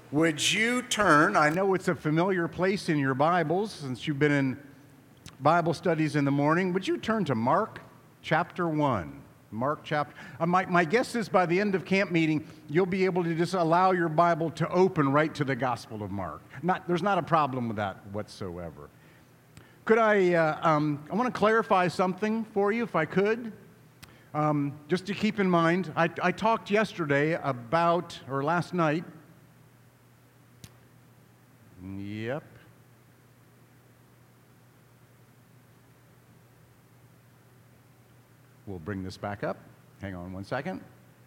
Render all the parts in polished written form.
Would you turn? I know it's a familiar place in your Bibles since you've been in Bible studies in the morning. Would you turn to Mark chapter 1? Mark chapter. My guess is by the end of camp meeting, you'll be able to just allow your Bible to open right to the Gospel of Mark. There's not a problem with that whatsoever. Could I want to clarify something for you, if I could. Just to keep in mind, I talked yesterday or last night. Yep. We'll bring this back up. Hang on one second.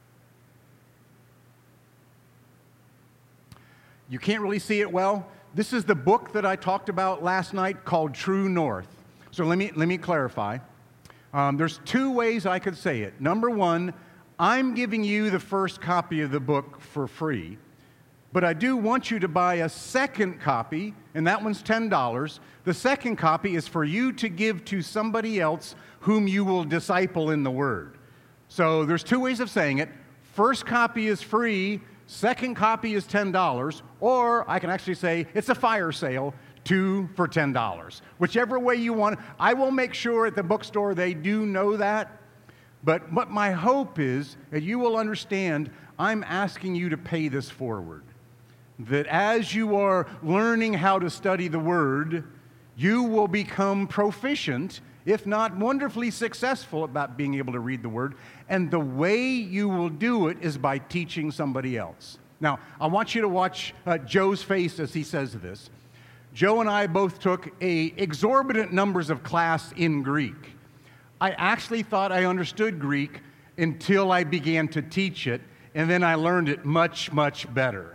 You can't really see it well. This is the book that I talked about last night called True North. So let me clarify. There's two ways I could say it. Number one, I'm giving you the first copy of the book for free. But I do want you to buy a second copy, and that one's $10. The second copy is for you to give to somebody else whom you will disciple in the Word. So there's two ways of saying it. First copy is free, second copy is $10, or I can actually say it's a fire sale, 2 for $10. Whichever way you want. I will make sure at the bookstore they do know that. But what my hope is that you will understand I'm asking you to pay this forward. That as you are learning how to study the Word, you will become proficient, if not wonderfully successful about being able to read the Word. And the way you will do it is by teaching somebody else. Now, I want you to watch Joe's face as he says this. Joe and I both took exorbitant numbers of class in Greek. I actually thought I understood Greek until I began to teach it, and then I learned it much, much better.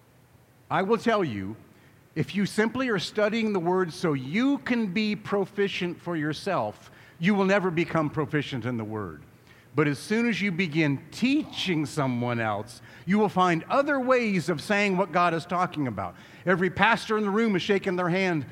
I will tell you, if you simply are studying the Word so you can be proficient for yourself, you will never become proficient in the Word. But as soon as you begin teaching someone else, you will find other ways of saying what God is talking about. Every pastor in the room is shaking their head.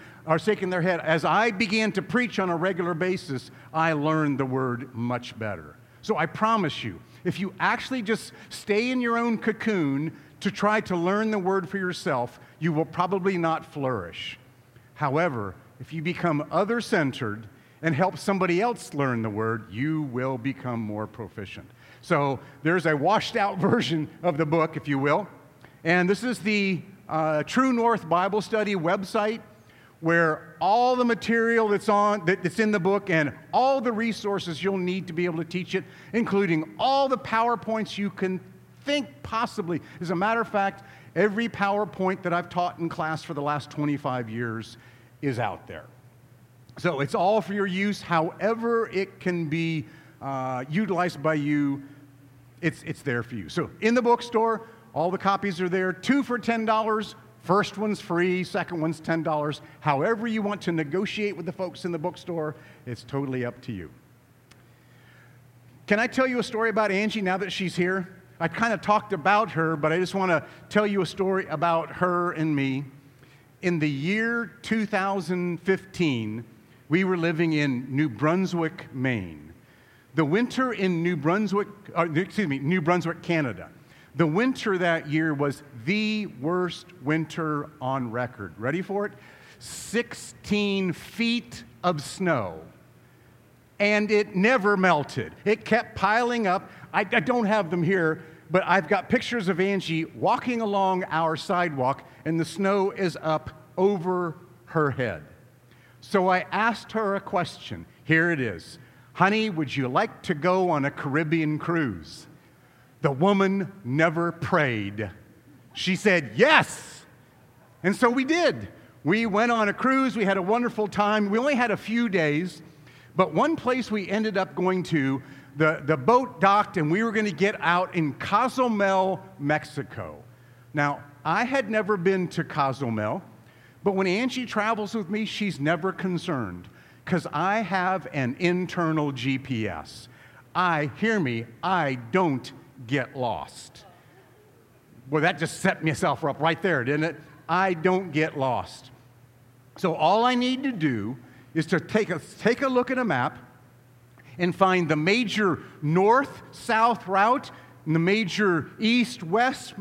As I began to preach on a regular basis, I learned the Word much better. So I promise you, if you actually just stay in your own cocoon to try to learn the Word for yourself, you will probably not flourish. However, if you become other-centered and help somebody else learn the Word, you will become more proficient. So there's a washed-out version of the book, if you will. And this is the True North Bible Study website, where all the material that's in the book and all the resources you'll need to be able to teach it, including all the PowerPoints you can think possibly. As a matter of fact, every PowerPoint that I've taught in class for the last 25 years is out there. So it's all for your use. However it can be utilized by you, it's there for you. So in the bookstore, all the copies are there. 2 for $10. First one's free, second one's $10. However you want to negotiate with the folks in the bookstore, it's totally up to you. Can I tell you a story about Angie now that she's here? I kind of talked about her, but I just want to tell you a story about her and me. In the year 2015, we were living in New Brunswick, Maine. The winter in New Brunswick, Canada. The winter that year was the worst winter on record. Ready for it? 16 feet of snow. And it never melted. It kept piling up. I don't have them here, but I've got pictures of Angie walking along our sidewalk, and the snow is up over her head. So I asked her a question. Here it is. Honey, would you like to go on a Caribbean cruise? The woman never prayed. She said, yes. And so we did. We went on a cruise. We had a wonderful time. We only had a few days, but one place we ended up going to, the boat docked, and we were going to get out in Cozumel, Mexico. Now, I had never been to Cozumel, but when Angie travels with me, she's never concerned because I have an internal GPS. I don't get lost. Well, that just set myself up right there, didn't it? I don't get lost. So all I need to do is to take a look at a map and find the major north-south route and the major east-west.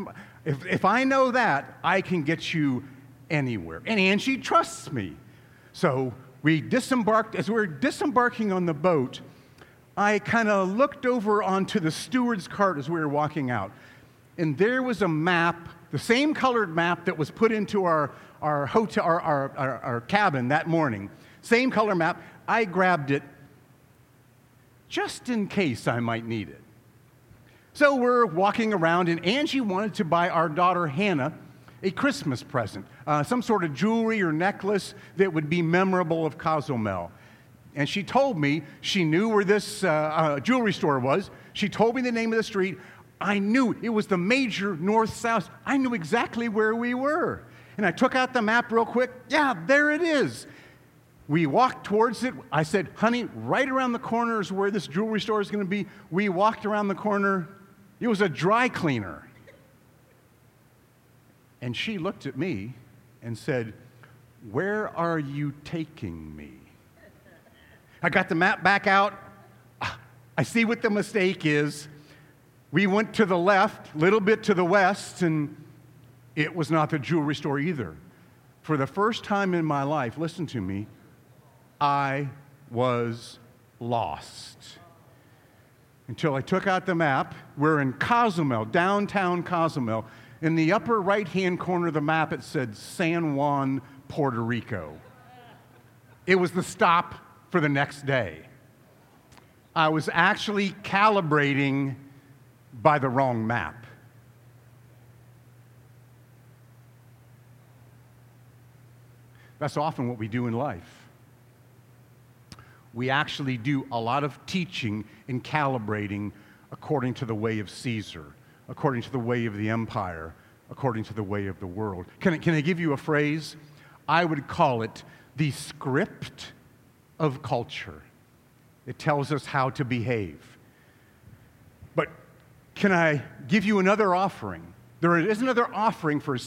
If I know that, I can get you anywhere. And Angie trusts me. So we disembarked. As we were disembarking on the boat, I kind of looked over onto the steward's cart as we were walking out. And there was a map, the same colored map that was put into our hotel, our cabin that morning. Same color map. I grabbed it just in case I might need it. So we're walking around, and Angie wanted to buy our daughter Hannah a Christmas present, some sort of jewelry or necklace that would be memorable of Cozumel. And she told me she knew where this jewelry store was. She told me the name of the street. I knew it was the major north-south. I knew exactly where we were. And I took out the map real quick. Yeah, there it is. We walked towards it. I said, honey, right around the corner is where this jewelry store is going to be. We walked around the corner. It was a dry cleaner. And she looked at me and said, where are you taking me? I got the map back out. I see what the mistake is. We went to the left, a little bit to the west, and it was not the jewelry store either. For the first time in my life, listen to me, I was lost. Until I took out the map. We're in Cozumel, downtown Cozumel. In the upper right-hand corner of the map, it said San Juan, Puerto Rico. It was the stop for the next day. I was actually calibrating by the wrong map. That's often what we do in life. We actually do a lot of teaching and calibrating according to the way of Caesar, according to the way of the empire, according to the way of the world. Can I give you a phrase? I would call it the script of culture. It tells us how to behave. But can I give you another offering? There is another offering for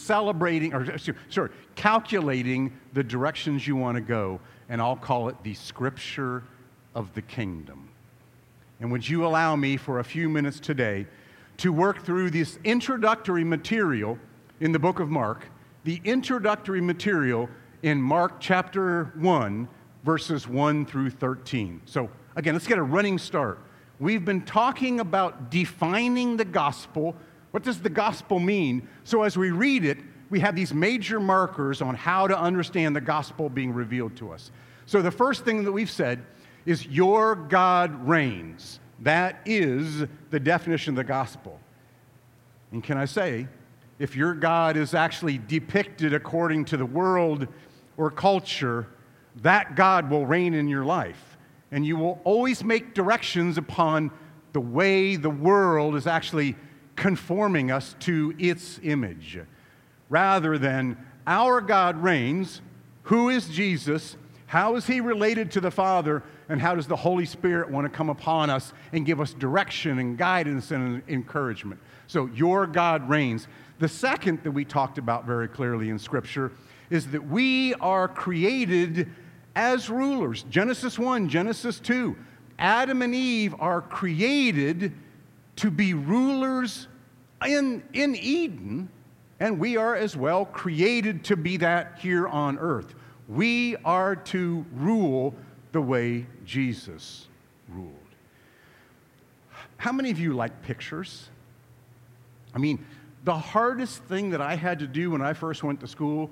calculating the directions you want to go, and I'll call it the scripture of the kingdom. And would you allow me for a few minutes today to work through this introductory material in the book of Mark, the introductory material in Mark chapter 1, verses 1 through 13. So again, let's get a running start. We've been talking about defining the gospel. What does the gospel mean? So as we read it, we have these major markers on how to understand the gospel being revealed to us. So the first thing that we've said is your God reigns. That is the definition of the gospel. And can I say, if your God is actually depicted according to the world or culture, that God will reign in your life. And you will always make directions upon the way the world is actually conforming us to its image. Rather than our God reigns, who is Jesus, how is he related to the Father, and how does the Holy Spirit want to come upon us and give us direction and guidance and encouragement. So your God reigns. The second that we talked about very clearly in Scripture is that we are created as rulers. Genesis 1, Genesis 2. Adam and Eve are created to be rulers in Eden, and we are as well created to be that here on earth. We are to rule the way Jesus ruled. How many of you like pictures? I mean, the hardest thing that I had to do when I first went to school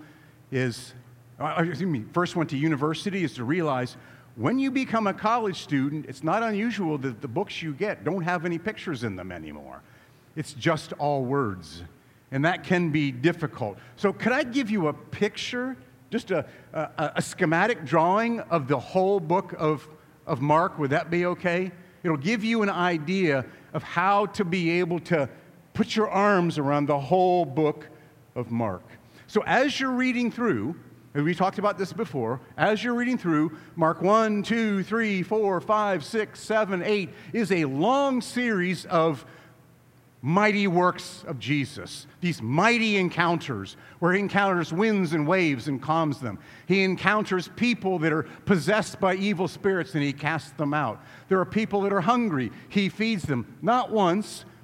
first went to university is to realize when you become a college student, it's not unusual that the books you get don't have any pictures in them anymore. It's just all words, and that can be difficult. So could I give you a picture, just a schematic drawing of the whole book of Mark? Would that be okay? It'll give you an idea of how to be able to put your arms around the whole book of Mark. So as you're reading through, and we talked about this before, as you're reading through, Mark 1, 2, 3, 4, 5, 6, 7, 8 is a long series of mighty works of Jesus. These mighty encounters where he encounters winds and waves and calms them. He encounters people that are possessed by evil spirits and he casts them out. There are people that are hungry. He feeds them, not once,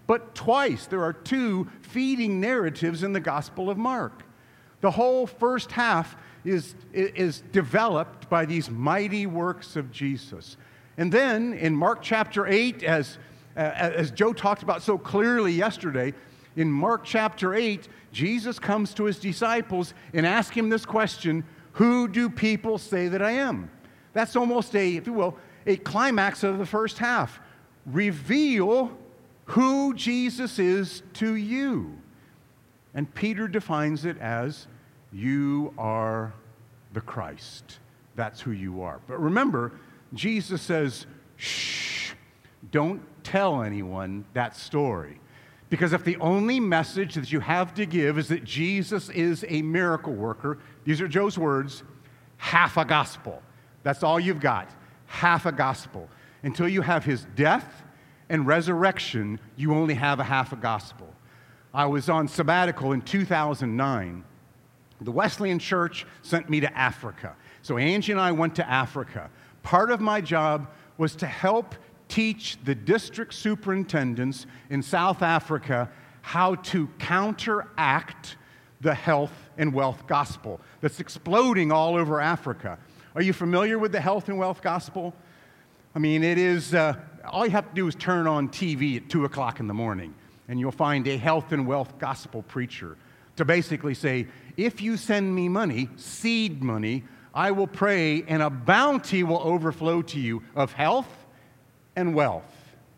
but twice. There are two feeding narratives in the Gospel of Mark. The whole first half is developed by these mighty works of Jesus. And then in Mark chapter 8, as Joe talked about so clearly yesterday, in Mark chapter 8, Jesus comes to his disciples and asks him this question, who do people say that I am? That's almost if you will, a climax of the first half. Reveal who Jesus is to you. And Peter defines it as, you are the Christ. That's who you are. But remember, Jesus says, shh, don't tell anyone that story. Because if the only message that you have to give is that Jesus is a miracle worker, these are Joe's words, half a gospel. That's all you've got, half a gospel. Until you have his death and resurrection, you only have a half a gospel. I was on sabbatical in 2009. The Wesleyan Church sent me to Africa. So Angie and I went to Africa. Part of my job was to help teach the district superintendents in South Africa how to counteract the health and wealth gospel that's exploding all over Africa. Are you familiar with the health and wealth gospel? I mean, it is, all you have to do is turn on TV at 2 o'clock in the morning, and you'll find a health and wealth gospel preacher to basically say, if you send me money, seed money, I will pray and a bounty will overflow to you of health and wealth.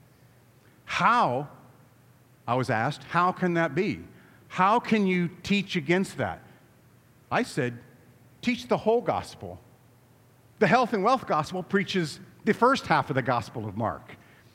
How, I was asked, how can that be? How can you teach against that? I said, teach the whole gospel. The health and wealth gospel preaches the first half of the Gospel of Mark.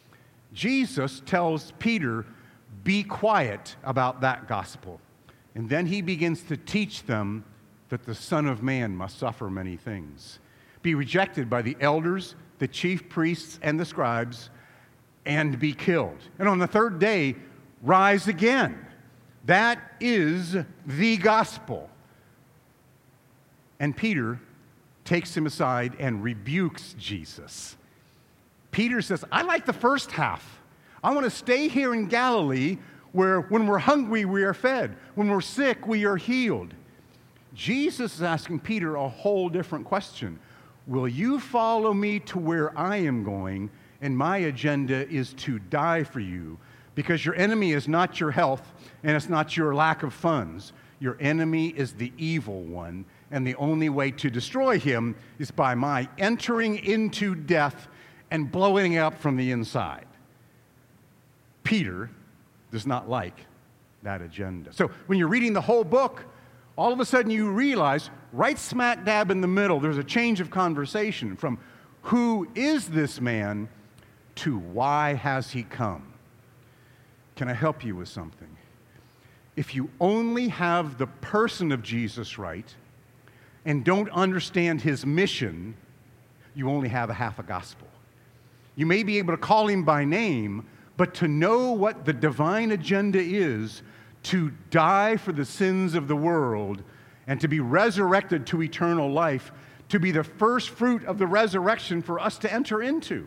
Jesus tells Peter, be quiet about that gospel. And then he begins to teach them that the Son of Man must suffer many things, be rejected by the elders, the chief priests, and the scribes, and be killed. And on the third day, rise again. That is the gospel. And Peter takes him aside and rebukes Jesus. Peter says, I like the first half. I want to stay here in Galilee where when we're hungry, we are fed. When we're sick, we are healed. Jesus is asking Peter a whole different question. Will you follow me to where I am going? And my agenda is to die for you, because your enemy is not your health and it's not your lack of funds. Your enemy is the evil one, and the only way to destroy him is by my entering into death and blowing it up from the inside. Peter does not like that agenda. So when you're reading the whole book, all of a sudden you realize, right smack dab in the middle, there's a change of conversation from who is this man to why has he come? Can I help you with something? If you only have the person of Jesus right and don't understand his mission, you only have a half a gospel. You may be able to call him by name, but to know what the divine agenda is, to die for the sins of the world and to be resurrected to eternal life, to be the first fruit of the resurrection for us to enter into.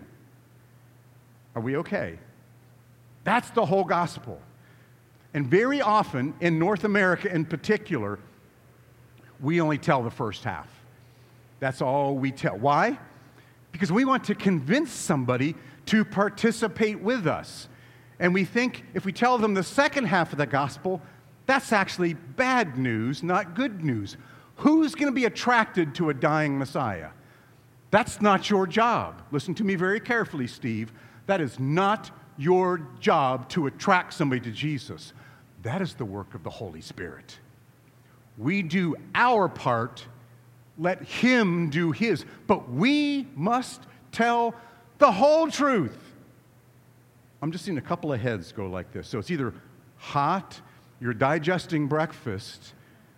Are we okay? That's the whole gospel. And very often, in North America in particular, we only tell the first half. That's all we tell. Why? Because we want to convince somebody to participate with us. And we think if we tell them the second half of the gospel, that's actually bad news, not good news. Who's going to be attracted to a dying Messiah? That's not your job. Listen to me very carefully, Steve. That is not your job to attract somebody to Jesus. That is the work of the Holy Spirit. We do our part, let him do his. But we must tell the whole truth. I'm just seeing a couple of heads go like this. So it's either hot, you're digesting breakfast.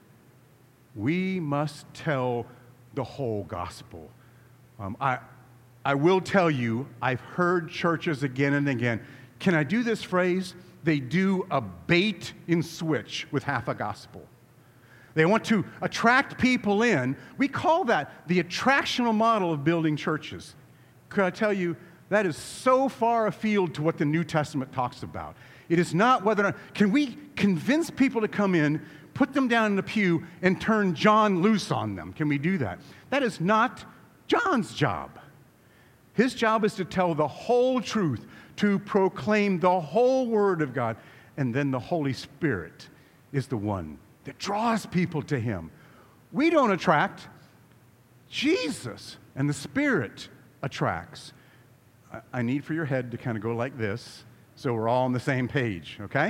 We must tell the whole gospel. I will tell you, I've heard churches again and again. Can I do this phrase? They do a bait and switch with half a gospel. They want to attract people in. We call that the attractional model of building churches. Could I tell you, that is so far afield to what the New Testament talks about. It is not whether or not, can we convince people to come in, put them down in the pew, and turn John loose on them? Can we do that? That is not John's job. His job is to tell the whole truth, to proclaim the whole Word of God. And then the Holy Spirit is the one that draws people to Him. We don't attract. Jesus and the Spirit attracts. I need for your head to kind of go like this so we're all on the same page, okay?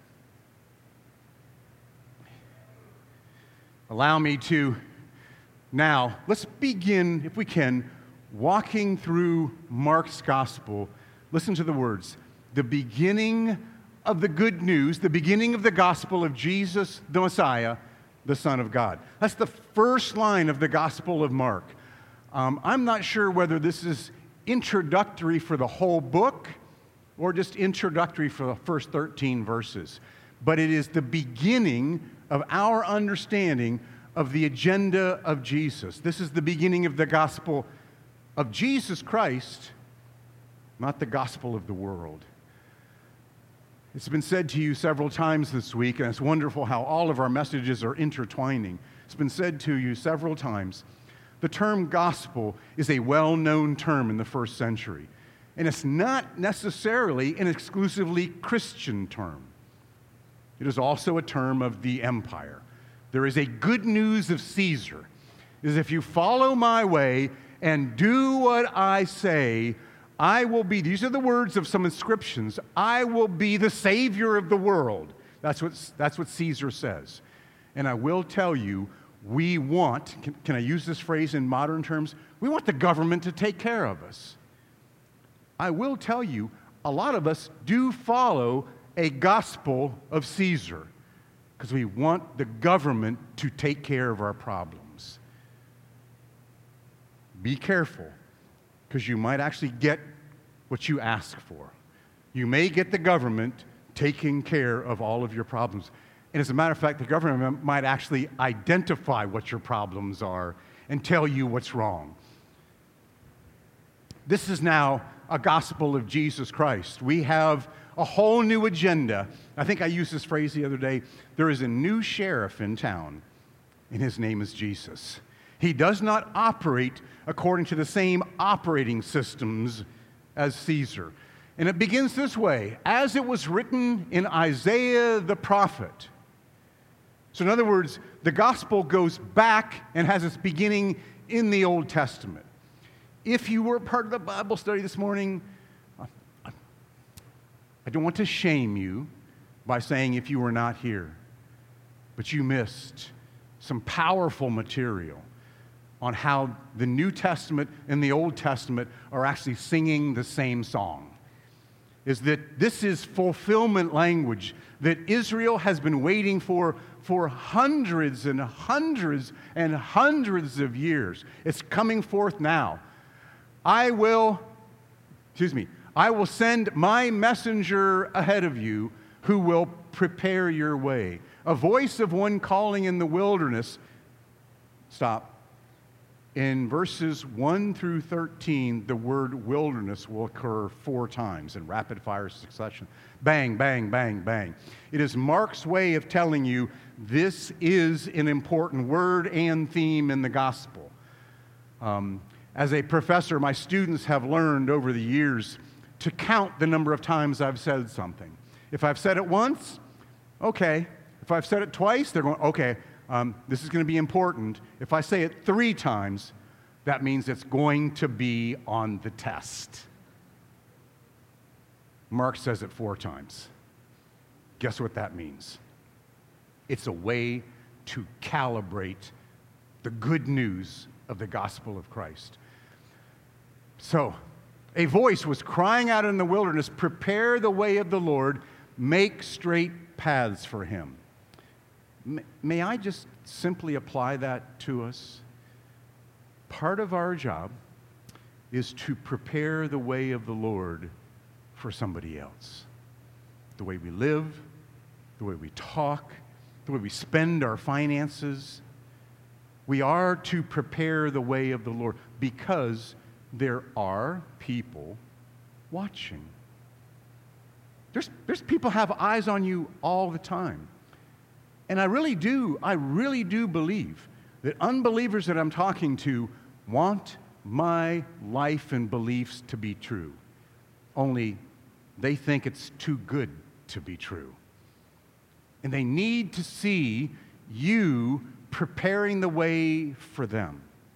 Allow me to now, let's begin, if we can, walking through Mark's gospel. Listen to the words. The beginning of the good news, the beginning of the gospel of Jesus, the Messiah, the Son of God. That's the first line of the Gospel of Mark. I'm not sure whether this is introductory for the whole book or just introductory for the first 13 verses. But it is the beginning of our understanding of the agenda of Jesus. This is the beginning of the gospel of Jesus Christ, not the gospel of the world. It's been said to you several times this week, and it's wonderful how all of our messages are intertwining. It's been said to you several times. The term gospel is a well-known term in the first century, and it's not necessarily an exclusively Christian term. It is also a term of the empire. There is a good news of Caesar, is if you follow my way and do what I say, I will be, these are the words of some inscriptions, I will be the Savior of the world. That's what Caesar says. And I will tell you, we want, can I use this phrase in modern terms? We want the government to take care of us. I will tell you, a lot of us do follow a gospel of Caesar because we want the government to take care of our problems. Be careful, because you might actually get what you ask for. You may get the government taking care of all of your problems. And as a matter of fact, the government might actually identify what your problems are and tell you what's wrong. This is now a gospel of Jesus Christ. We have a whole new agenda. I think I used this phrase the other day. There is a new sheriff in town, and his name is Jesus. He does not operate according to the same operating systems as Caesar. And it begins this way, as it was written in Isaiah the prophet. So in other words, the gospel goes back and has its beginning in the Old Testament. If you were part of the Bible study this morning, I don't want to shame you by saying if you were not here, but you missed some powerful material on how the New Testament and the Old Testament are actually singing the same song. Is that this is fulfillment language that Israel has been waiting for hundreds and hundreds and hundreds of years. It's coming forth now. I will send my messenger ahead of you who will prepare your way. A voice of one calling in the wilderness. Stop. In verses 1 through 13, the word wilderness will occur 4 times in rapid-fire succession. Bang, bang, bang, bang. It is Mark's way of telling you this is an important word and theme in the gospel. As a professor, my students have learned over the years to count the number of times I've said something. If I've said it once, okay. If I've said it twice, they're going, okay. This is going to be important. If I say it 3 times, that means it's going to be on the test. Mark says it 4 times. Guess what that means? It's a way to calibrate the good news of the gospel of Christ. So, a voice was crying out in the wilderness, "Prepare the way of the Lord, make straight paths for him." May I just simply apply that to us? Part of our job is to prepare the way of the Lord for somebody else. The way we live, the way we talk, the way we spend our finances. We are to prepare the way of the Lord because there are people watching. There's people have eyes on you all the time. And I really do believe that unbelievers that I'm talking to want my life and beliefs to be true. Only they think it's too good to be true. And they need to see you preparing the way for them.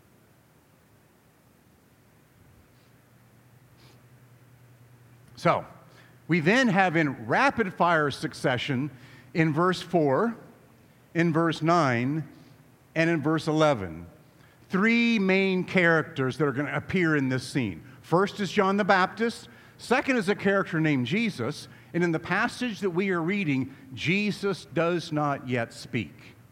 So, we then have in rapid fire succession in verse 4, in verse 9, and in verse 11, three main characters that are going to appear in this scene. First is John the Baptist. Second is a character named Jesus. And in the passage that we are reading, Jesus does not yet speak.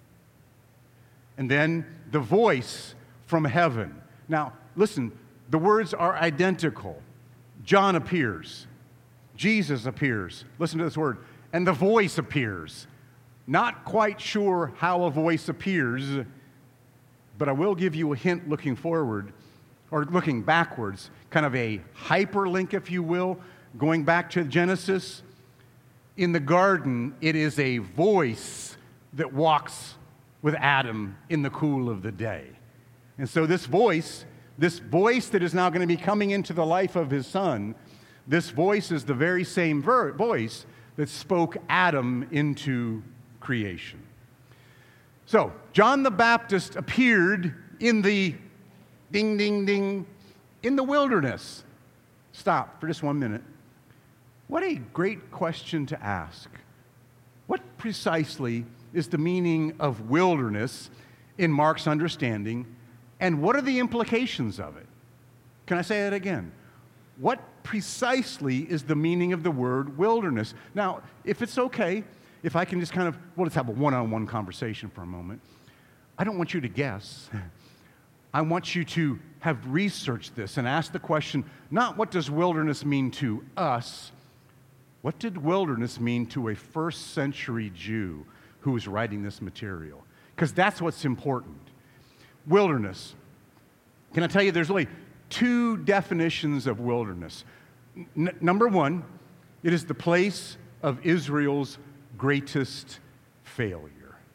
And then the voice from heaven. Now, listen, the words are identical. John appears. Jesus appears. Listen to this word. And the voice appears. Not quite sure how a voice appears, but I will give you a hint looking forward, or looking backwards, kind of a hyperlink, if you will, going back to Genesis. In the garden, it is a voice that walks with Adam in the cool of the day. And so this voice that is now going to be coming into the life of his son, this voice is the very same voice that spoke Adam into creation. So, John the Baptist appeared in the ding, ding, ding, in the wilderness. Stop for just 1 minute. What a great question to ask. What precisely is the meaning of wilderness in Mark's understanding, and what are the implications of it? Can I say that again? What precisely is the meaning of the word wilderness? Now, if it's okay, if I can just let's have a one-on-one conversation for a moment. I don't want you to guess. I want you to have researched this and ask the question, not what does wilderness mean to us, what did wilderness mean to a first century Jew who was writing this material? Because that's what's important. Wilderness. Can I tell you, there's really two definitions of wilderness. Number one, it is the place of Israel's greatest failure.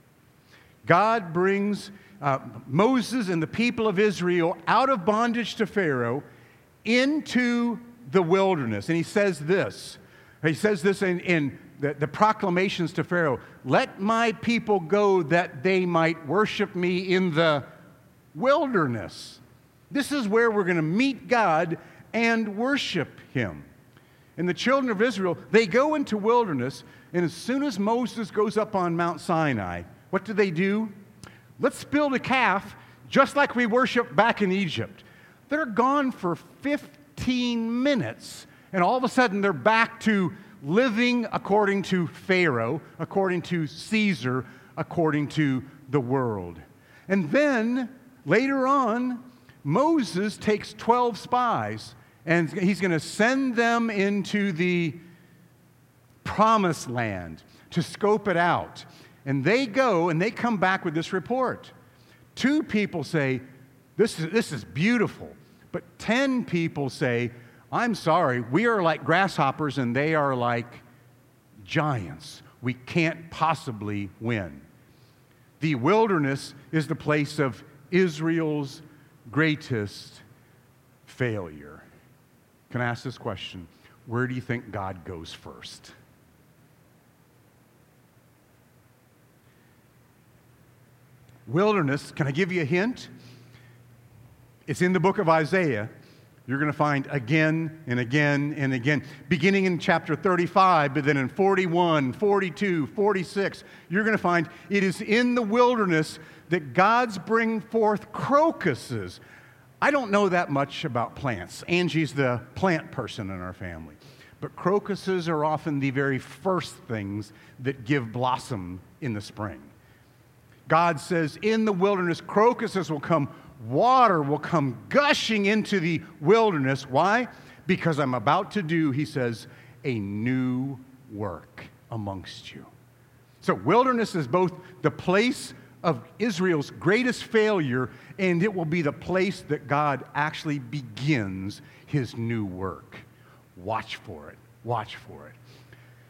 God brings Moses and the people of Israel out of bondage to Pharaoh into the wilderness. And he says this. He says this in the proclamations to Pharaoh. Let my people go that they might worship me in the wilderness. This is where we're going to meet God and worship him. And the children of Israel, they go into wilderness, and as soon as Moses goes up on Mount Sinai, what do? Let's build a calf just like we worship back in Egypt. They're gone for 15 minutes, and all of a sudden they're back to living according to Pharaoh, according to Caesar, according to the world. And then, later on, Moses takes 12 spies, and he's going to send them into the promised land to scope it out. And they go, and they come back with this report. 2 people say, this is beautiful. But 10 people say, I'm sorry, we are like grasshoppers, and they are like giants. We can't possibly win. The wilderness is the place of Israel's greatest failure. Can I ask this question? Where do you think God goes first? Wilderness, can I give you a hint? It's in the book of Isaiah. You're going to find again and again and again, beginning in chapter 35, but then in 41, 42, 46, you're going to find it is in the wilderness that God's bring forth crocuses. I don't know that much about plants. Angie's the plant person in our family. But crocuses are often the very first things that give blossom in the spring. God says, in the wilderness, crocuses will come, water will come gushing into the wilderness. Why? Because I'm about to do, he says, a new work amongst you. So wilderness is both the place of Israel's greatest failure, and it will be the place that God actually begins his new work. Watch for it. Watch for it.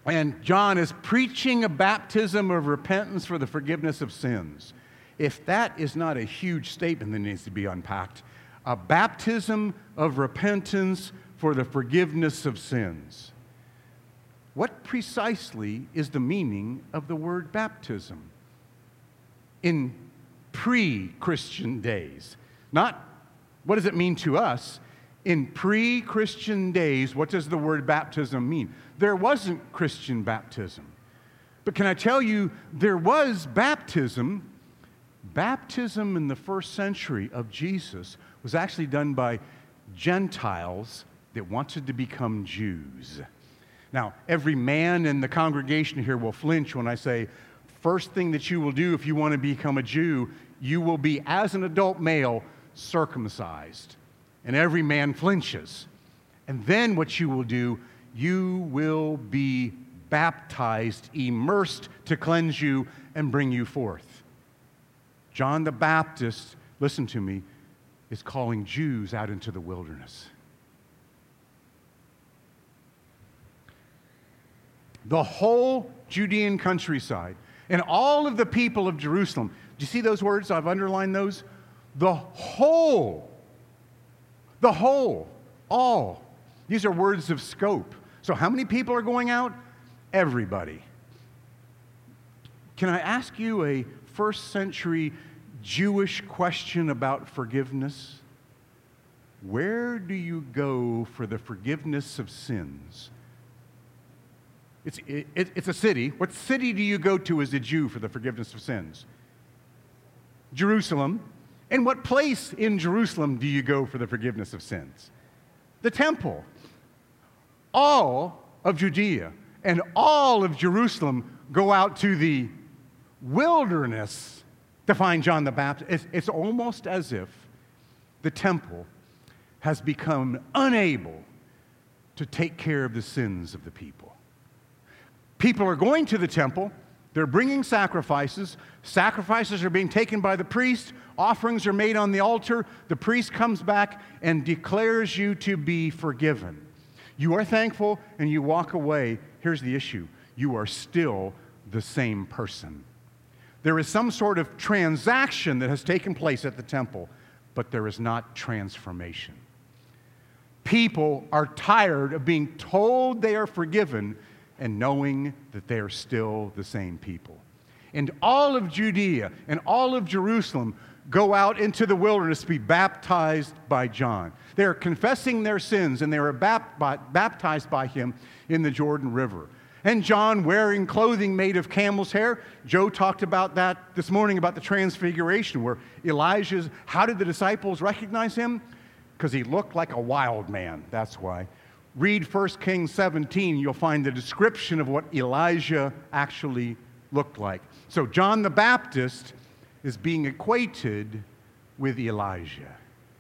And John is preaching a baptism of repentance for the forgiveness of sins. If that is not a huge statement that needs to be unpacked, a baptism of repentance for the forgiveness of sins. What precisely is the meaning of the word baptism in pre-Christian days? Not what does it mean to us? In pre-Christian days, what does the word baptism mean? There wasn't Christian baptism. But can I tell you, there was baptism. Baptism in the first century of Jesus was actually done by Gentiles that wanted to become Jews. Now, every man in the congregation here will flinch when I say, first thing that you will do if you want to become a Jew, you will be, as an adult male, circumcised. And every man flinches. And then what you will do, you will be baptized, immersed to cleanse you and bring you forth. John the Baptist, listen to me, is calling Jews out into the wilderness. The whole Judean countryside and all of the people of Jerusalem. Do you see those words? I've underlined those. The whole, all. These are words of scope. So how many people are going out? Everybody. Can I ask you a first century Jewish question about forgiveness? Where do you go for the forgiveness of sins? It's a city. What city do you go to as a Jew for the forgiveness of sins? Jerusalem. And what place in Jerusalem do you go for the forgiveness of sins? The temple. All of Judea and all of Jerusalem go out to the wilderness to find John the Baptist. It's almost as if the temple has become unable to take care of the sins of the people. People are going to the temple. They're bringing sacrifices. Sacrifices are being taken by the priest. Offerings are made on the altar. The priest comes back and declares you to be forgiven. You are thankful and you walk away. Here's the issue. You are still the same person. There is some sort of transaction that has taken place at the temple, but there is not transformation. People are tired of being told they are forgiven and knowing that they are still the same people. And all of Judea and all of Jerusalem go out into the wilderness to be baptized by John. They are confessing their sins, and they are baptized by him in the Jordan River. And John wearing clothing made of camel's hair. Joe talked about that this morning, about the transfiguration, where Elijah's, how did the disciples recognize him? Because he looked like a wild man, that's why. Read 1 Kings 17, you'll find the description of what Elijah actually looked like. So John the Baptist is being equated with Elijah.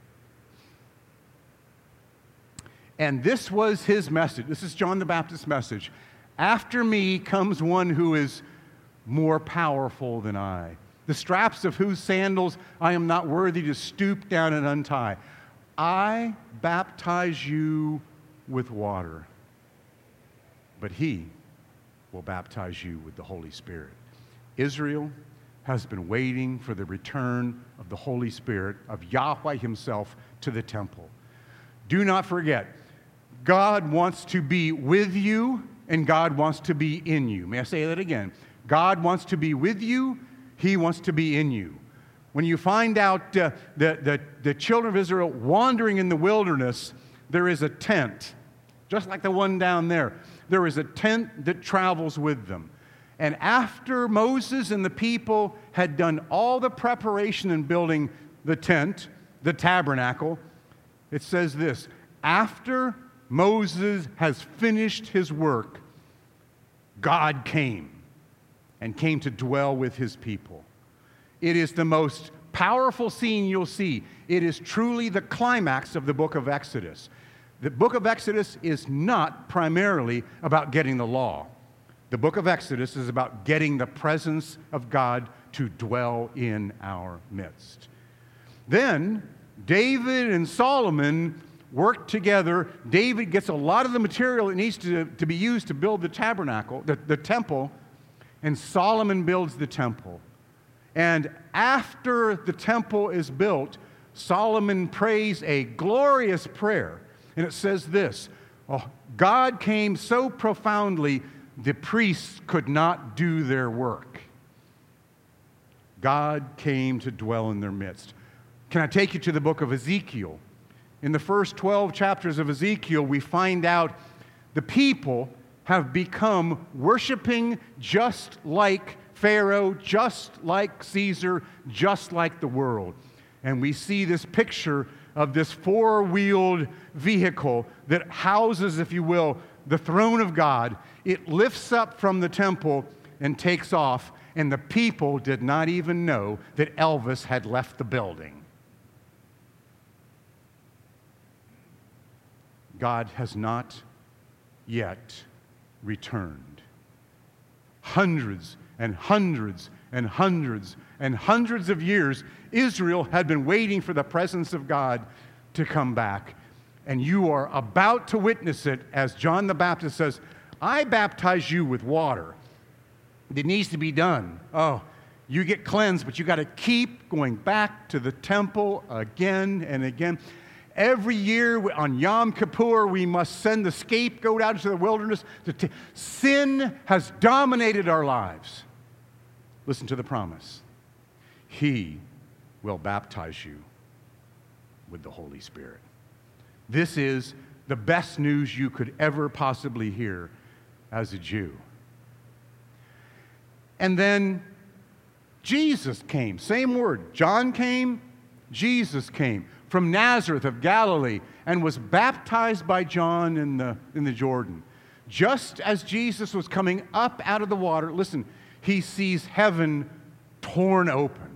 And this was his message. This is John the Baptist's message. After me comes one who is more powerful than I, the straps of whose sandals I am not worthy to stoop down and untie. I baptize you with water, but he will baptize you with the Holy Spirit. Israel has been waiting for the return of the Holy Spirit, of Yahweh himself, to the temple. Do not forget, God wants to be with you, and God wants to be in you. May I say that again? God wants to be with you, he wants to be in you. When you find out the children of Israel wandering in the wilderness, there is a tent, just like the one down there. There is a tent that travels with them. And after Moses and the people had done all the preparation in building the tent, the tabernacle, it says this: after Moses has finished his work, God came to dwell with his people. It is the most powerful scene you'll see. It is truly the climax of the book of Exodus. The book of Exodus is not primarily about getting the law. The book of Exodus is about getting the presence of God to dwell in our midst. Then David and Solomon work together. David gets a lot of the material that needs to be used to build the tabernacle, the temple, and Solomon builds the temple. And after the temple is built, Solomon prays a glorious prayer. And it says this, "Oh, God came so profoundly, the priests could not do their work." God came to dwell in their midst. Can I take you to the book of Ezekiel? In the first 12 chapters of Ezekiel, we find out the people have become worshiping just like Pharaoh, just like Caesar, just like the world. And we see this picture of this four-wheeled vehicle that houses, if you will, the throne of God. It lifts up from the temple and takes off, and the people did not even know that Elvis had left the building. God has not yet returned. Hundreds and hundreds and hundreds and hundreds of years, Israel had been waiting for the presence of God to come back. And you are about to witness it as John the Baptist says, "I baptize you with water. It needs to be done. Oh, you get cleansed, but you got to keep going back to the temple again and again. Every year on Yom Kippur, we must send the scapegoat out into the wilderness. Sin has dominated our lives. Listen to the promise. He will baptize you with the Holy Spirit." This is the best news you could ever possibly hear as a Jew. And then Jesus came. Same word. John came, Jesus came from Nazareth of Galilee and was baptized by John in the Jordan. Just as Jesus was coming up out of the water, listen, he sees heaven torn open.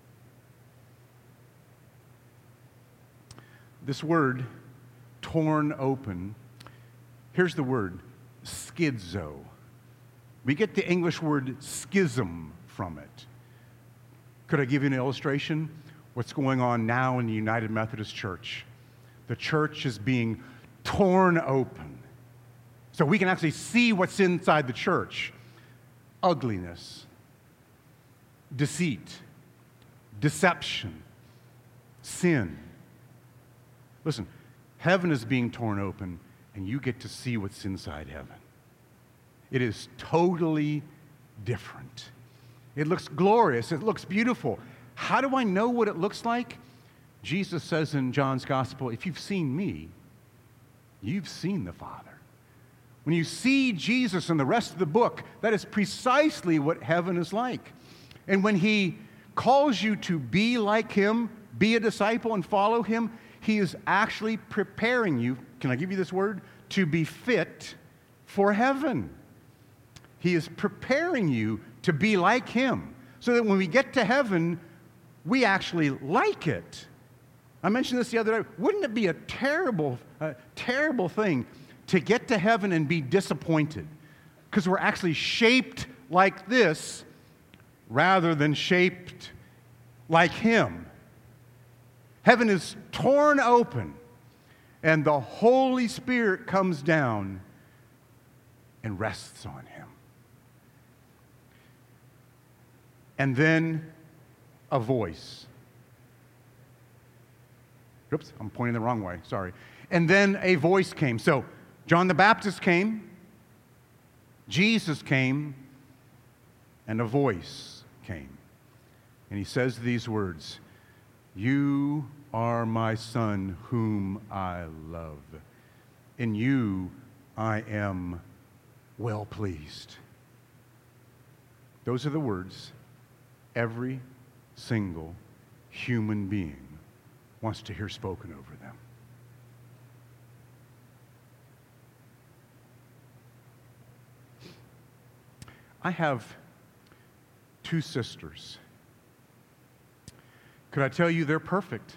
This word, torn open, here's the word, schizo. We get the English word schism from it. Could I give you an illustration? What's going on now in the United Methodist Church? The church is being torn open. So we can actually see what's inside the church. Ugliness, deceit, deception, sin. Listen, heaven is being torn open, and you get to see what's inside heaven. It is totally different. It looks glorious. It looks beautiful. How do I know what it looks like? Jesus says in John's Gospel, if you've seen me, you've seen the Father. When you see Jesus in the rest of the book, that is precisely what heaven is like. And when he calls you to be like him, be a disciple and follow him, he is actually preparing you, can I give you this word? To be fit for heaven. He is preparing you to be like him, so that when we get to heaven, we actually like it. I mentioned this the other day. Wouldn't it be a terrible thing to get to heaven and be disappointed? Because we're actually shaped like this rather than shaped like him. Heaven is torn open, and the Holy Spirit comes down and rests on him. And then a voice. Oops, I'm pointing the wrong way, sorry. And then a voice came. So John the Baptist came, Jesus came, and a voice came. And he says these words, "You are my Son whom I love. In you I am well pleased." Those are the words every single human being wants to hear spoken over them. I have two sisters. Could I tell you they're perfect?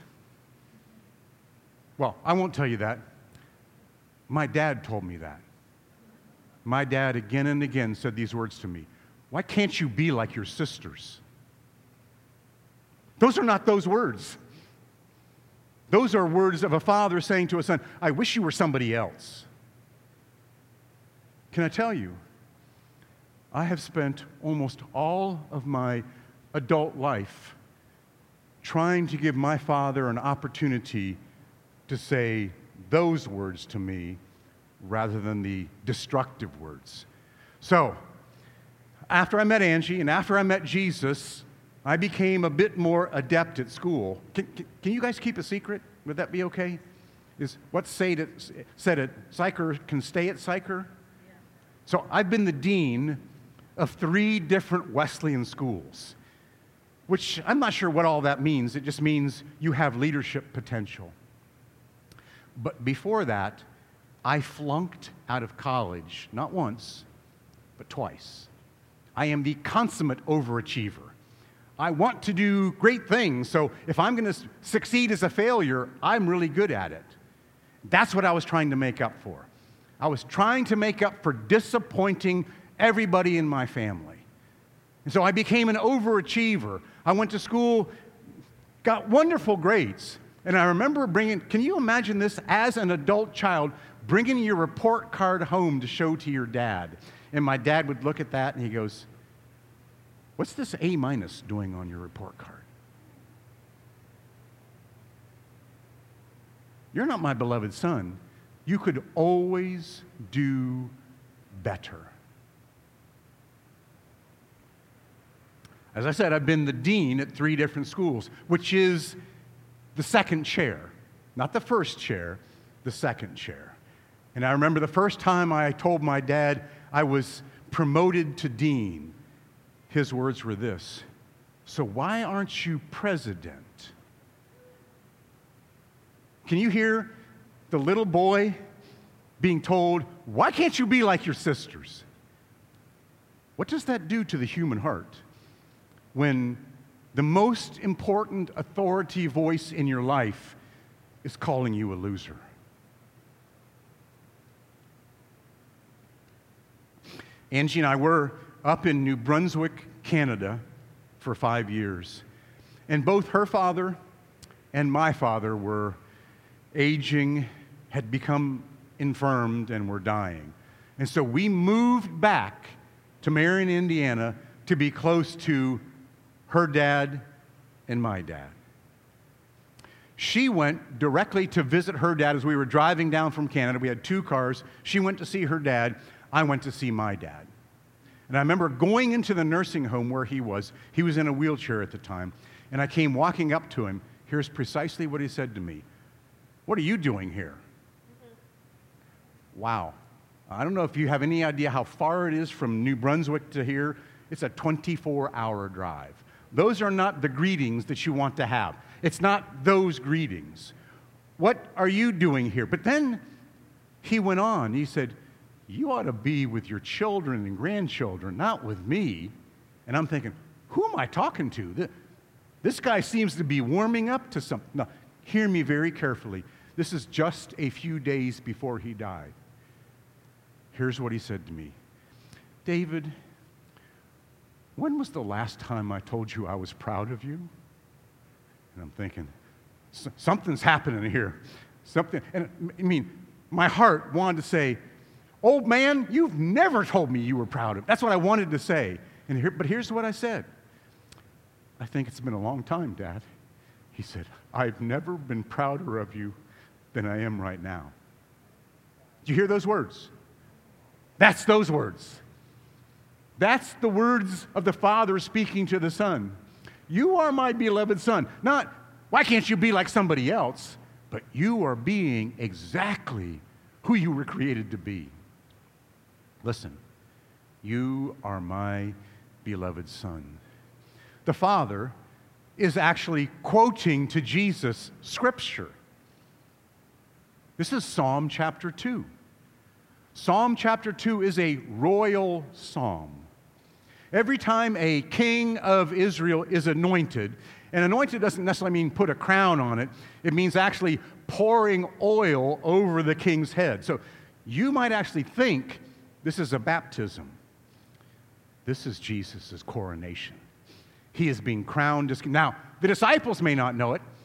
Well, I won't tell you that. My dad told me that. My dad again and again said these words to me. "Why can't you be like your sisters?" Those are not those words. Those are words of a father saying to a son, I wish you were somebody else. Can I tell you, I have spent almost all of my adult life trying to give my father an opportunity to say those words to me rather than the destructive words. So, after I met Angie and after I met Jesus, I became a bit more adept at school. Can you guys keep a secret? Would that be okay? Is what's said at Sychar can stay at Sychar? Yeah. So I've been the dean of 3 different Wesleyan schools, which I'm not sure what all that means. It just means you have leadership potential. But before that, I flunked out of college, not once, but twice. I am the consummate overachiever. I want to do great things, so if I'm going to succeed as a failure, I'm really good at it. That's what I was trying to make up for. I was trying to make up for disappointing everybody in my family. And so I became an overachiever. I went to school, got wonderful grades, and I remember can you imagine this as an adult child, bringing your report card home to show to your dad? And my dad would look at that and he goes, what's this A- doing on your report card? You're not my beloved son. You could always do better. As I said, I've been the dean at 3 different schools, which is the second chair. Not the first chair, the second chair. And I remember the first time I told my dad I was promoted to dean, his words were this: so why aren't you president? Can you hear the little boy being told, why can't you be like your sisters? What does that do to the human heart when the most important authority voice in your life is calling you a loser? Angie and I were up in New Brunswick, Canada, for 5 years. And both her father and my father were aging, had become infirmed, and were dying. And so we moved back to Marion, Indiana, to be close to her dad and my dad. She went directly to visit her dad as we were driving down from Canada. We had 2 cars. She went to see her dad. I went to see my dad. And I remember going into the nursing home where he was. He was in a wheelchair at the time. And I came walking up to him. Here's precisely what he said to me. What are you doing here? Wow. I don't know if you have any idea how far it is from New Brunswick to here. It's a 24-hour drive. Those are not the greetings that you want to have. It's not those greetings. What are you doing here? But then he went on. He said, you ought to be with your children and grandchildren, not with me. And I'm thinking, who am I talking to? This guy seems to be warming up to something. Now, hear me very carefully. This is just a few days before he died. Here's what he said to me. David, when was the last time I told you I was proud of you? And I'm thinking, something's happening here. Something, and I mean, my heart wanted to say, old man, you've never told me you were proud of me. That's what I wanted to say. But here's what I said. I think it's been a long time, Dad. He said, I've never been prouder of you than I am right now. Do you hear those words? That's those words. That's the words of the Father speaking to the Son. You are my beloved Son. Not, why can't you be like somebody else? But you are being exactly who you were created to be. Listen, you are my beloved Son. The Father is actually quoting to Jesus Scripture. This is Psalm chapter 2. Psalm chapter 2 is a royal psalm. Every time a king of Israel is anointed, and anointed doesn't necessarily mean put a crown on it, it means actually pouring oil over the king's head. So you might actually think this is a baptism. This is Jesus' coronation. He is being crowned as king. Now, the disciples may not know it,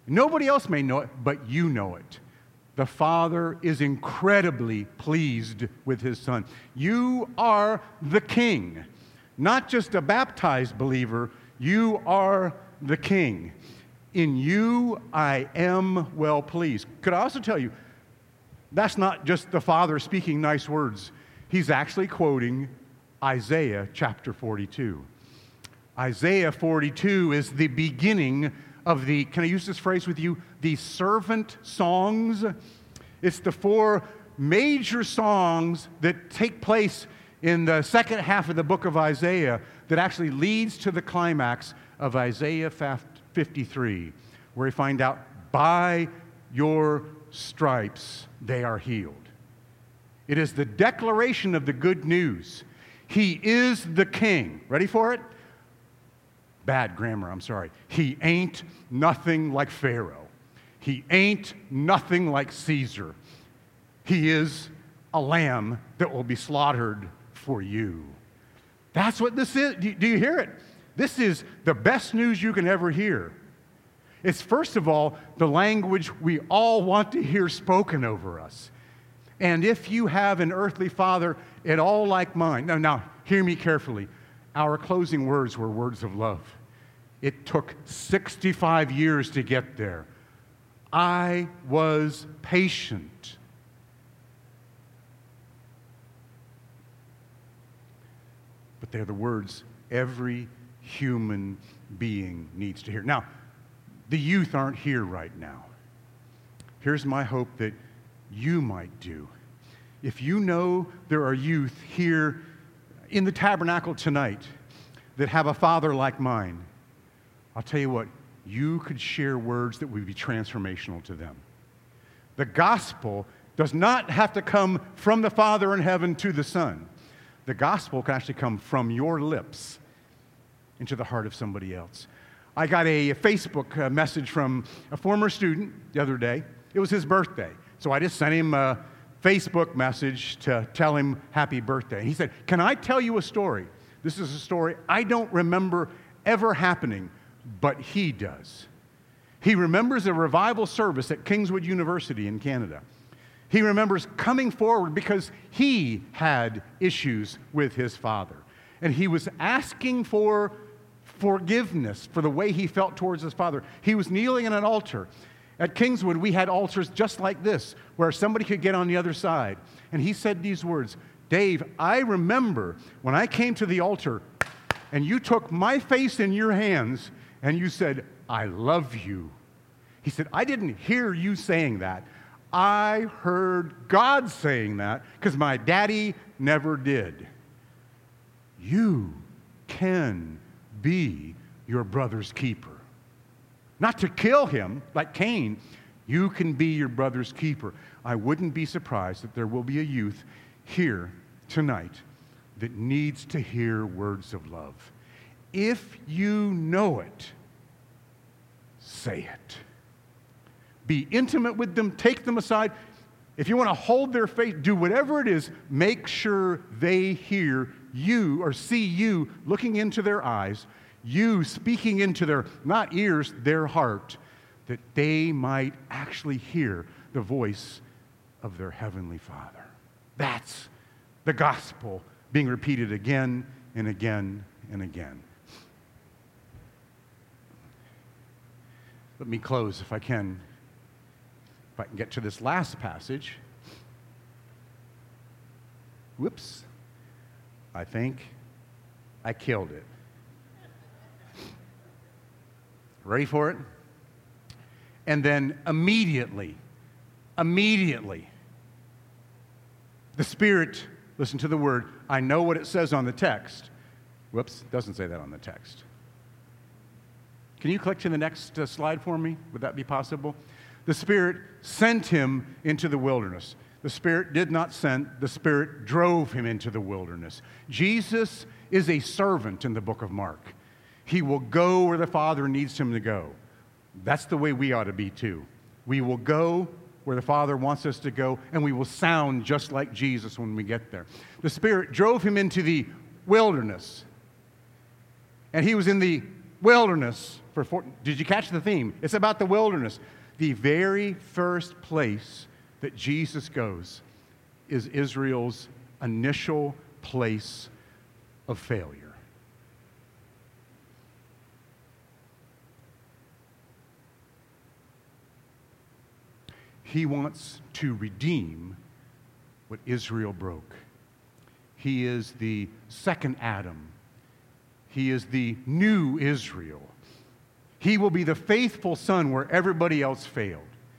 Nobody else may know it, but you know it. The Father is incredibly pleased with his Son. You are the King, not just a baptized believer. You are the King. In you I am well pleased. Could I also tell you, that's not just the Father speaking nice words. He's actually quoting Isaiah chapter 42. Isaiah 42 is the beginning of the, can I use this phrase with you? The servant songs. It's the 4 major songs that take place in the second half of the book of Isaiah that actually leads to the climax of Isaiah 53, where we find out, by your stripes they are healed. It is the declaration of the good news. He is the King. Ready for it? Bad grammar, I'm sorry. He ain't nothing like Pharaoh. He ain't nothing like Caesar. He is a lamb that will be slaughtered for you. That's what this is. Do you hear it? This is the best news you can ever hear. It's, first of all, the language we all want to hear spoken over us. And if you have an earthly father at all like mine, now hear me carefully. Our closing words were words of love. It took 65 years to get there. I was patient. But they're the words every human being needs to hear. Now, the youth aren't here right now. Here's my hope that you might do. If you know there are youth here in the tabernacle tonight that have a father like mine, I'll tell you what, you could share words that would be transformational to them. The gospel does not have to come from the Father in heaven to the Son. The gospel can actually come from your lips into the heart of somebody else. I got a Facebook message from a former student the other day. It was his birthday. So I just sent him a Facebook message to tell him happy birthday. And he said, "Can I tell you a story? This is a story I don't remember ever happening, but he does." He remembers a revival service at Kingswood University in Canada. He remembers coming forward because he had issues with his father. And he was asking for forgiveness for the way he felt towards his father. He was kneeling at an altar. At Kingswood, we had altars just like this, where somebody could get on the other side. And he said these words, "Dave, I remember when I came to the altar and you took my face in your hands and you said, 'I love you.'" He said, "I didn't hear you saying that. I heard God saying that because my daddy never did." You can be your brother's keeper. Not to kill him like Cain. You can be your brother's keeper. I wouldn't be surprised that there will be a youth here tonight that needs to hear words of love. If you know it, say it. Be intimate with them. Take them aside. If you want to hold their faith, do whatever it is. Make sure they hear you or see you looking into their eyes, you speaking into their, not ears, their heart, that they might actually hear the voice of their Heavenly Father. That's the gospel being repeated again and again and again. Let me close, if I can get to this last passage. Whoops. I think I killed it. Ready for it? And then immediately, the Spirit, listen to the word, I know what it says on the text. Whoops, doesn't say that on the text. Can you click to the next slide for me? Would that be possible? The Spirit sent him into the wilderness. The Spirit did not send, the Spirit drove him into the wilderness. Jesus is a servant in the book of Mark. He will go where the Father needs him to go. That's the way we ought to be too. We will go where the Father wants us to go, and we will sound just like Jesus when we get there. The Spirit drove him into the wilderness, and he was in the wilderness. Did you catch the theme? It's about the wilderness. The very first place that Jesus goes is Israel's initial place of failure. He wants to redeem what Israel broke. He is the second Adam. He is the new Israel. He will be the faithful son where everybody else failed.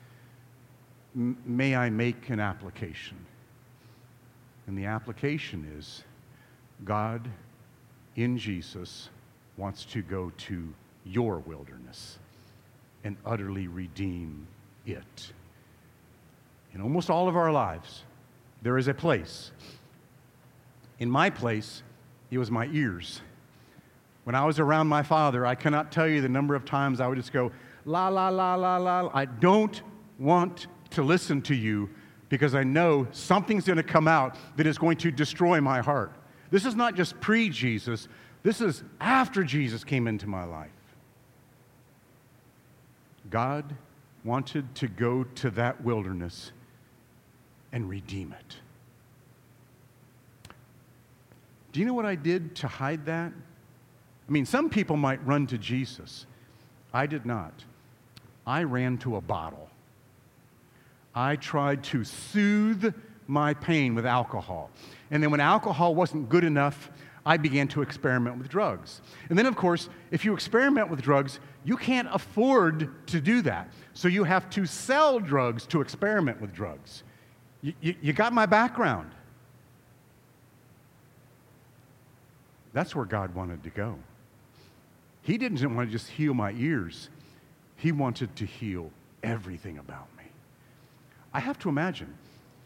May I make an application? And the application is God in Jesus wants to go to your wilderness and utterly redeem it. In almost all of our lives, there is a place. In my place, it was my ears. When I was around my father, I cannot tell you the number of times I would just go, la, la, la, la, la. I don't want to listen to you because I know something's going to come out that is going to destroy my heart. This is not just pre-Jesus. This is after Jesus came into my life. God wanted to go to that wilderness and redeem it. Do you know what I did to hide that? I mean, some people might run to Jesus. I did not. I ran to a bottle. I tried to soothe my pain with alcohol. And then when alcohol wasn't good enough, I began to experiment with drugs. And then, of course, if you experiment with drugs, you can't afford to do that. So you have to sell drugs to experiment with drugs. You got my background. That's where God wanted to go. He didn't want to just heal my ears. He wanted to heal everything about me. I have to imagine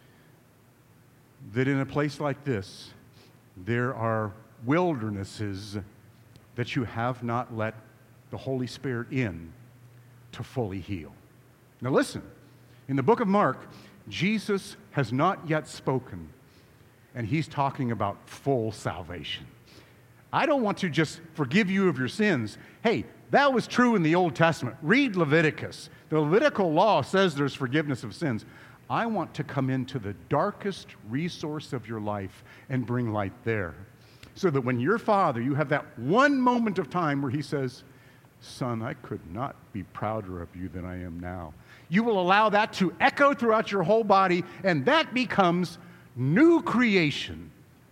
that in a place like this, there are wildernesses that you have not let the Holy Spirit in to fully heal. Now listen, in the book of Mark, Jesus has not yet spoken, and he's talking about full salvation. I don't want to just forgive you of your sins. Hey, that was true in the Old Testament. Read Leviticus. The Levitical law says there's forgiveness of sins. I want to come into the darkest resource of your life and bring light there. So that when your father, you have that one moment of time where he says, son, I could not be prouder of you than I am now. You will allow that to echo throughout your whole body, and that becomes new creation.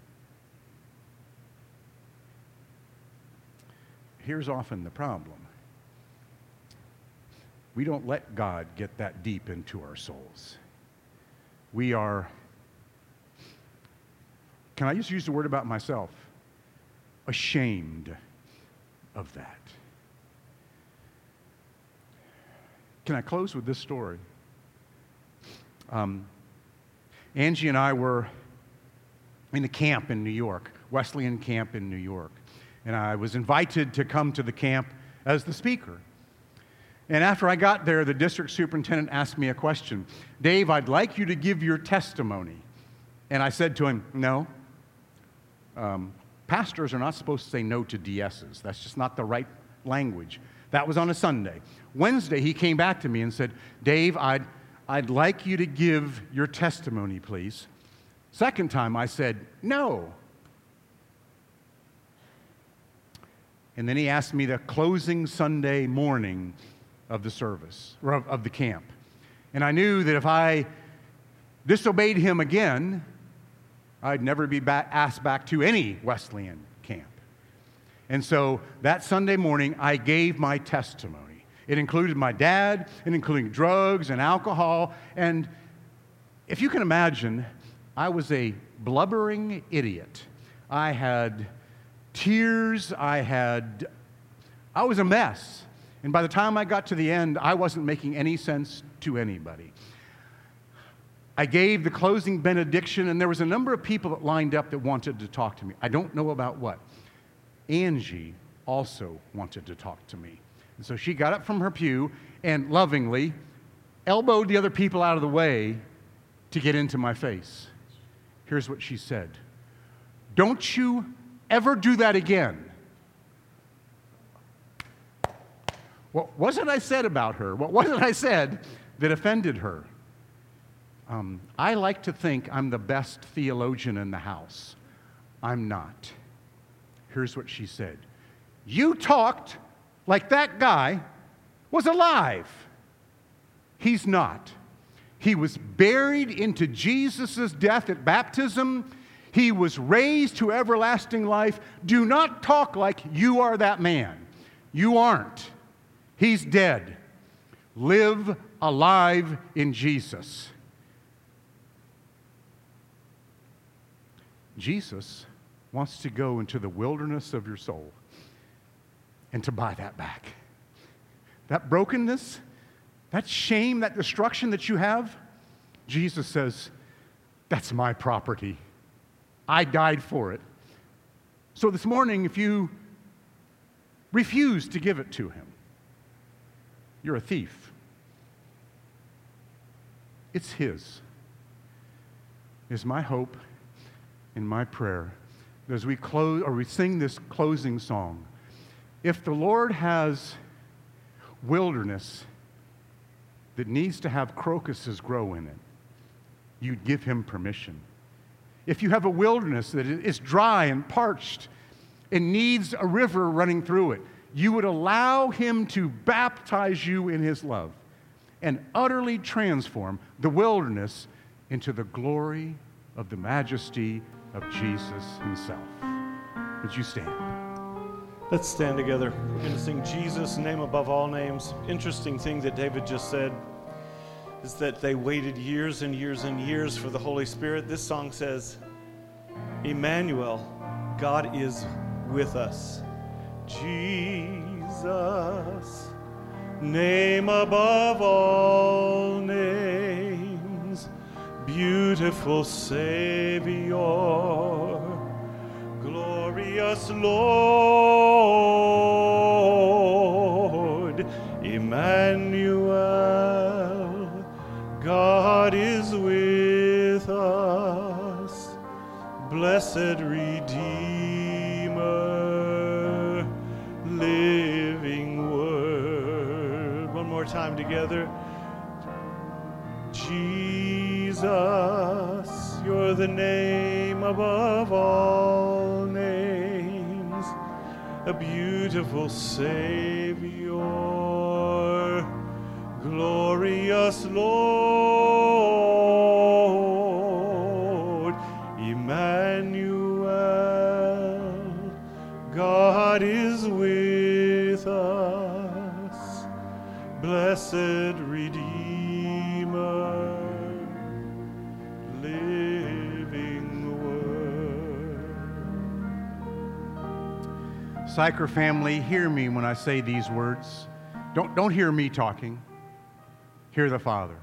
Here's often the problem. We don't let God get that deep into our souls. We are, can I just use the word about myself? Ashamed of that. Can I close with this story? Angie and I were in a camp in New York, Wesleyan camp in New York. And I was invited to come to the camp as the speaker. And after I got there, the district superintendent asked me a question. Dave, I'd like you to give your testimony. And I said to him, no. Pastors are not supposed to say no to DSs. That's just not the right language. That was on a Sunday. Wednesday, he came back to me and said, Dave, I'd like you to give your testimony, please. Second time, I said, no. And then he asked me the closing Sunday morning of the service, or of the camp. And I knew that if I disobeyed him again, I'd never be asked back to any Wesleyan camp. And so that Sunday morning, I gave my testimony. It included my dad, it included drugs and alcohol. And if you can imagine, I was a blubbering idiot. I had tears, I was a mess. And by the time I got to the end, I wasn't making any sense to anybody. I gave the closing benediction, and there was a number of people that lined up that wanted to talk to me. I don't know about what. Angie also wanted to talk to me. And so she got up from her pew and lovingly elbowed the other people out of the way to get into my face. Here's what she said. Don't you ever do that again. What was it I said about her? What was it I said that offended her? I like to think I'm the best theologian in the house. I'm not. Here's what she said. You talked like that guy was alive. He's not. He was buried into Jesus' death at baptism. He was raised to everlasting life. Do not talk like you are that man. You aren't. He's dead. Live alive in Jesus. Jesus wants to go into the wilderness of your soul and to buy that back. That brokenness, that shame, that destruction that you have, Jesus says, that's my property. I died for it. So this morning, if you refuse to give it to him, you're a thief. It's his. Is my hope and my prayer that as we close or we sing this closing song, if the Lord has wilderness that needs to have crocuses grow in it, you'd give him permission. If you have a wilderness that is dry and parched and needs a river running through it, you would allow him to baptize you in his love and utterly transform the wilderness into the glory of the majesty of Jesus himself. Would you stand? Let's stand together. We're going to sing Jesus' name above all names. Interesting thing that David just said is that they waited years and years and years for the Holy Spirit. This song says, Emmanuel, God is with us. Jesus, name above all names, beautiful Savior, glorious Lord, Emmanuel, God is with us, blessed Redeemer, living Word. One more time together. Jesus, you're the name above all names, a beautiful Savior, glorious Lord, Emmanuel, God is with us, blessed Redeemer, living Word. Sychar family, hear me when I say these words. Don't hear me talking. Hear the Father.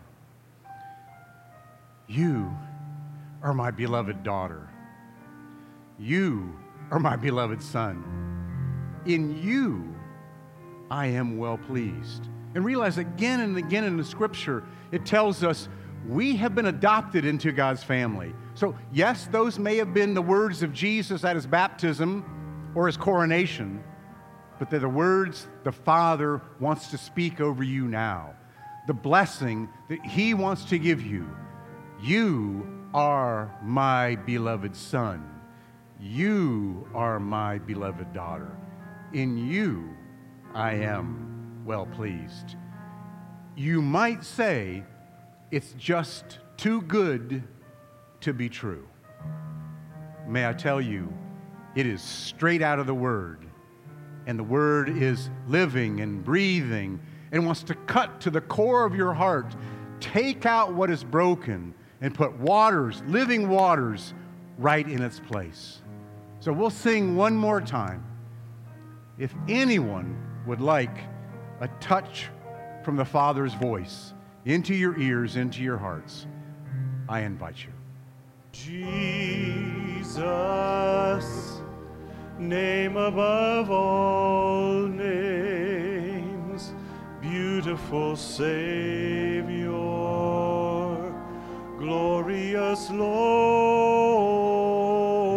You are my beloved daughter. You are my beloved son. In you I am well pleased. And realize again and again in the scripture, it tells us we have been adopted into God's family. So yes, those may have been the words of Jesus at his baptism or his coronation, but they're the words the Father wants to speak over you now. The blessing that he wants to give you. You are my beloved son. You are my beloved daughter. In you I am well pleased. You might say it's just too good to be true. May I tell you, it is straight out of the Word. And the Word is living and breathing and wants to cut to the core of your heart, take out what is broken, and put waters, living waters, right in its place. So we'll sing one more time. If anyone would like a touch from the Father's voice into your ears, into your hearts, I invite you. Jesus, name above all names, beautiful Savior, glorious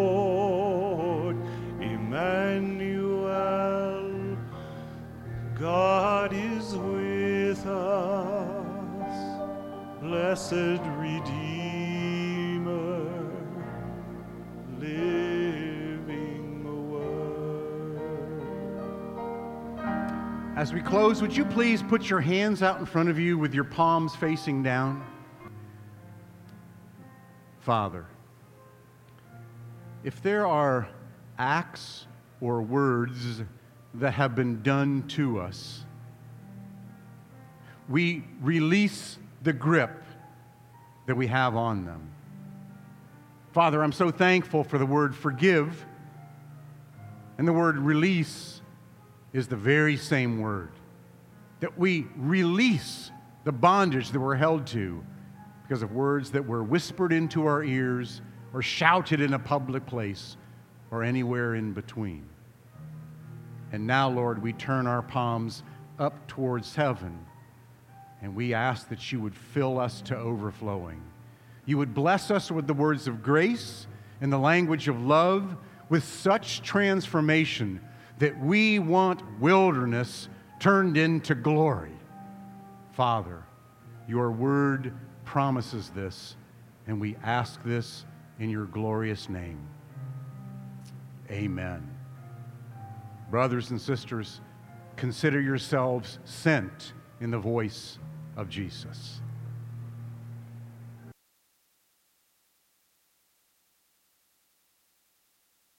Lord, Emmanuel, God God is with us, blessed Redeemer, living word. As we close, would you please put your hands out in front of you with your palms facing down? Father, if there are acts or words that have been done to us, we release the grip that we have on them. Father, I'm so thankful for the word forgive, and the word release is the very same word. That we release the bondage that we're held to because of words that were whispered into our ears or shouted in a public place or anywhere in between. And now, Lord, we turn our palms up towards heaven, and we ask that you would fill us to overflowing. You would bless us with the words of grace and the language of love with such transformation that we want wilderness turned into glory. Father, your word promises this, and we ask this in your glorious name. Amen. Brothers and sisters, consider yourselves sent in the voice of Jesus.